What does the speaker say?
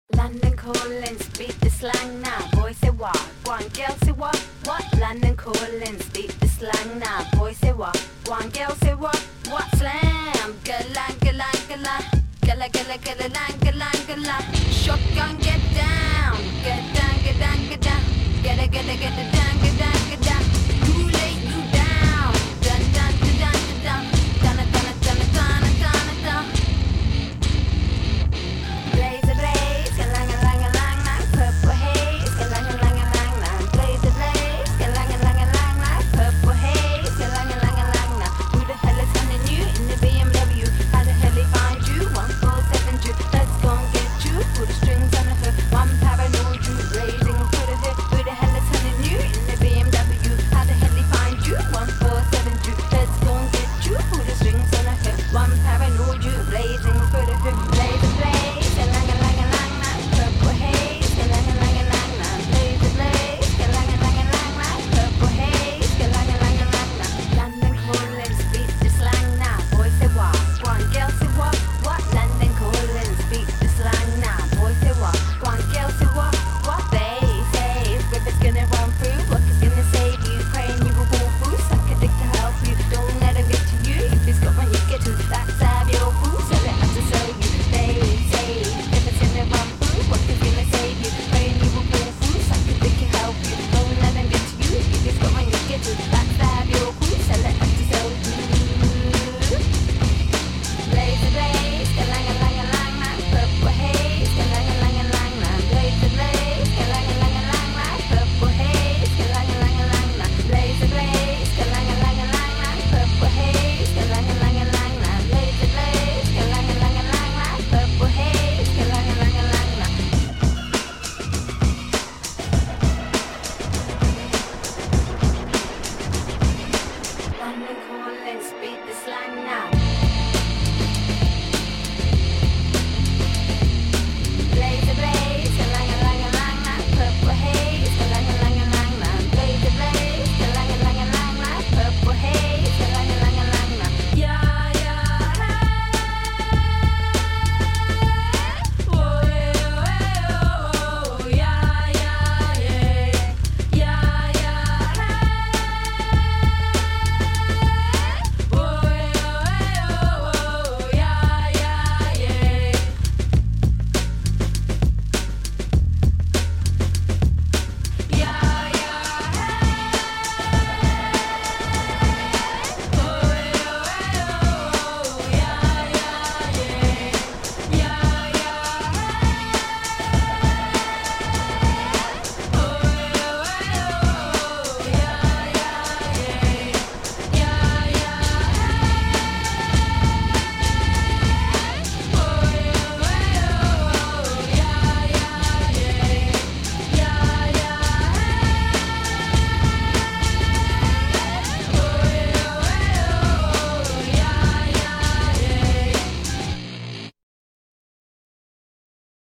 London calling, speak the slang now. Boy say what? One girl say what? What? London calling, speak the slang now. Boy say what? One girl say what? What slam? Galang, galang, galang. Gala, gala, gala, lang, galang, galang. Shotgun, get down. Get down, get down, get down. Get down, get down, get down.